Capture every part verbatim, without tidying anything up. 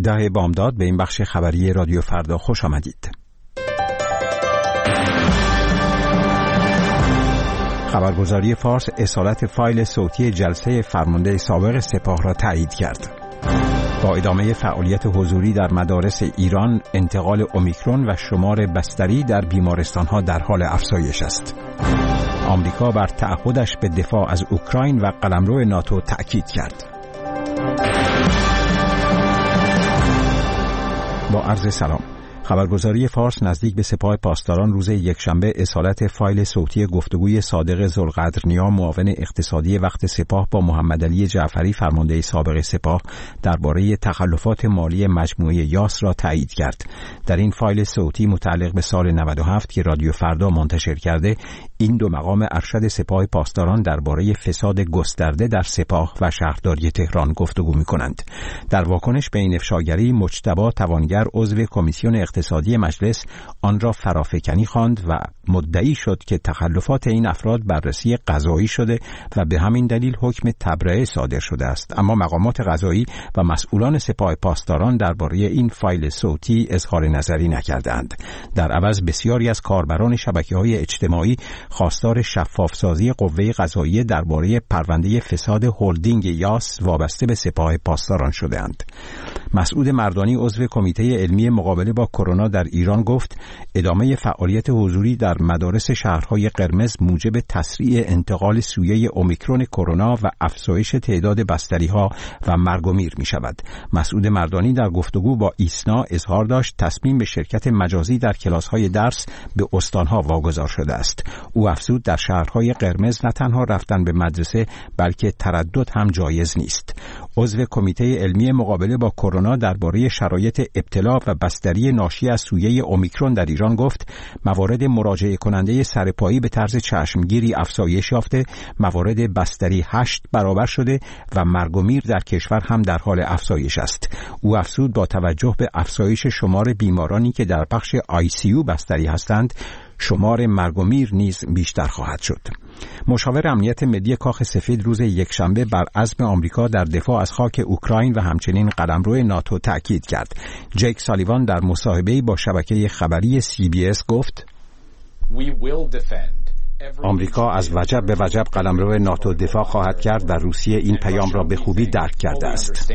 ده بامداد به این بخش خبری رادیو فردا خوش آمدید. خبرگزاری فارس اصالت فایل صوتی جلسه فرمانده سابق سپاه را تایید کرد. با ادامه فعالیت حضوری در مدارس ایران، انتقال اومیکرون و شمار بستری در بیمارستان‌ها در حال افزایش است. آمریکا بر تعهدش به دفاع از اوکراین و قلمرو ناتو تأکید کرد. با عرض سلام. خبرگزاری فارس نزدیک به سپاه پاسداران روز یکشنبه اصالت فایل صوتی گفتگوی صادق ذوالقدرنیا معاون اقتصادی وقت سپاه با محمدعلی جعفری فرمانده سابق سپاه درباره تخلفات مالی مجموعه یاس را تایید کرد. در این فایل صوتی متعلق به سال نود و هفت که رادیو فردا منتشر کرده، این دو مقام ارشد سپاه پاسداران درباره فساد گسترده در سپاه و شهرداری تهران گفتگو می‌کنند. در واکنش به این افشاگری، مجتبی توانگر عضو کمیسیون اقتصادی مجلس آن را فرافکنی خواند و مدعی شد که تخلفات این افراد بررسی قضایی شده و به همین دلیل حکم تبرئه صادر شده است. اما مقامات قضایی و مسئولان سپاه پاسداران درباره این فایل صوتی اظهار نظری نکردند. در عوض بسیاری از کاربران شبکه‌های اجتماعی خواستار شفافسازی قوه قضاییه درباره پرونده فساد هلدینگ یاس وابسته به سپاه پاسداران شده‌اند. مسعود مردانی عضو کمیته علمی مقابله با کرونا در ایران گفت ادامه فعالیت حضوری در مدارس شهرهای قرمز موجب تسریع انتقال سویه اومیکرون کرونا و افزایش تعداد بستری‌ها و مرگ و میر می‌شود. مسعود مردانی در گفتگو با ایسنا اظهار داشت تصمیم به شرکت مجازی در کلاس‌های درس به استان‌ها واگذار شده است. او افزود در شهرهای قرمز نه تنها رفتن به مدرسه بلکه تردد هم جایز نیست. عضو کمیته علمی مقابله با کرونا درباره شرایط ابتلا و بستری ناشی از سویه اومیکرون در ایران گفت موارد مراجعه کننده سرپایی به طرز چشمگیری افزایش یافته، موارد بستری هشت برابر شده و مرگ و میر در کشور هم در حال افزایش است. او افزود با توجه به افزایش شمار بیمارانی که در بخش آی سی یو بستری هستند، شمار مرگ و میر نیز بیشتر خواهد شد. مشاور امنیت ملی کاخ سفید روز یکشنبه بر عزم آمریکا در دفاع از خاک اوکراین و همچنین قلمرو ناتو تأکید کرد. جیک سالیوان در مصاحبه‌ای با شبکه خبری سی بی اس گفت آمریکا از وجب به وجب قلمرو ناتو دفاع خواهد کرد و روسیه این پیام را به خوبی درک کرده است.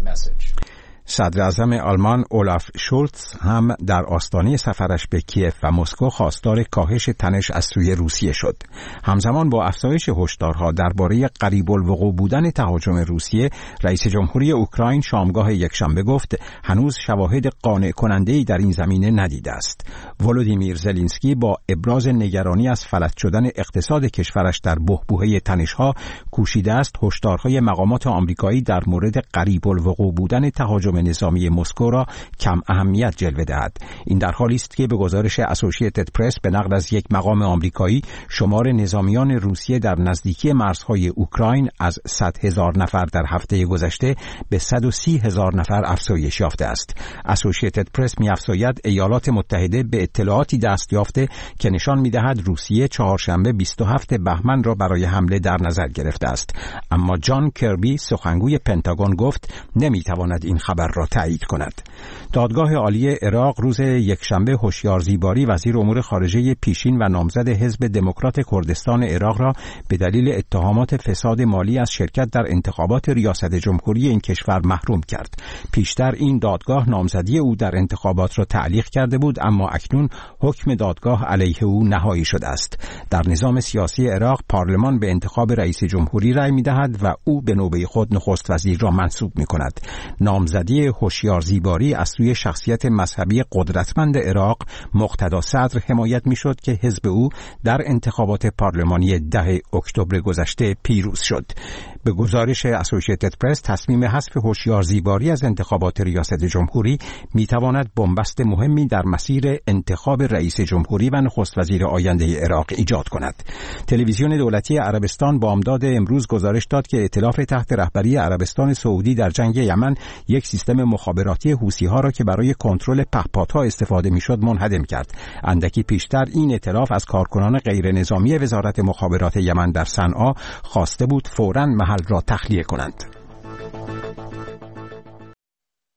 صدر اعظم آلمان اولاف شولتز هم در آستانه سفرش به کیف و مسکو خواستار کاهش تنش از سوی روسیه شد. همزمان با افزایش هشدارها درباره قریب الوقوع بودن تهاجم روسیه، رئیس جمهوری اوکراین شامگاه یکشنبه گفت هنوز شواهد قانع کننده‌ای در این زمینه ندیده است. ولودیمیر زلنسکی با ابراز نگرانی از فلج شدن اقتصاد کشورش در بحبوحه تنش‌ها کوشیده است هشدارهای مقامات آمریکایی در مورد قریب الوقوع بودن تهاجم نظامی مسکو را کم اهمیت جلوه دهد. این در حالی است که به گزارش اسوسییتد پرس به نقل از یک مقام آمریکایی، شمار نظامیان روسیه در نزدیکی مرزهای اوکراین از صد هزار نفر در هفته گذشته به صد و سی هزار نفر افزایش یافته است. اسوسییتد پرس می‌افزاید ایالات متحده به اطلاعاتی دست یافته که نشان می‌دهد روسیه چهارشنبه بیست و هفتم بهمن را برای حمله در نظر گرفته است. اما جان کربی سخنگوی پنتاگون گفت نمی‌تواند این خبر را تایید کند. دادگاه عالی عراق روز یکشنبه هوشیار زیباری وزیر امور خارجه پیشین و نامزد حزب دموکرات کردستان عراق را به دلیل اتهامات فساد مالی از شرکت در انتخابات ریاست جمهوری این کشور محروم کرد. پیشتر این دادگاه نامزدی او در انتخابات را تعلیق کرده بود، اما اکنون حکم دادگاه علیه او نهایی شده است. در نظام سیاسی عراق پارلمان به انتخاب رئیس جمهوری رأی می‌دهد و او به نوبه خود نخست وزیر را منصوب می‌کند. نامزدی هوشیار زیباری از سوی شخصیت مذهبی قدرتمند عراق مقتدا صدر حمایت می‌شد که حزب او در انتخابات پارلمانی ده اکتبر گذشته پیروز شد. به گزارش اسوسییتد پرس، تصمیم حذف هوشیار زیباری از انتخابات ریاست جمهوری می‌تواند بنبست مهمی در مسیر انتخاب رئیس جمهوری و نخست وزیر آینده عراق ایجاد کند. تلویزیون دولتی عربستان بامداد امروز گزارش داد که ائتلاف تحت رهبری عربستان سعودی در جنگ یمن یک سیستم مخابراتی حوثی‌ها را که برای کنترل پهپادها استفاده می‌شد منهدم کرد. اندکی پیشتر این ائتلاف از کارکنان غیر نظامی وزارت مخابرات یمن در صنعا خواسته بود فوراً محل را تخلیه کنند.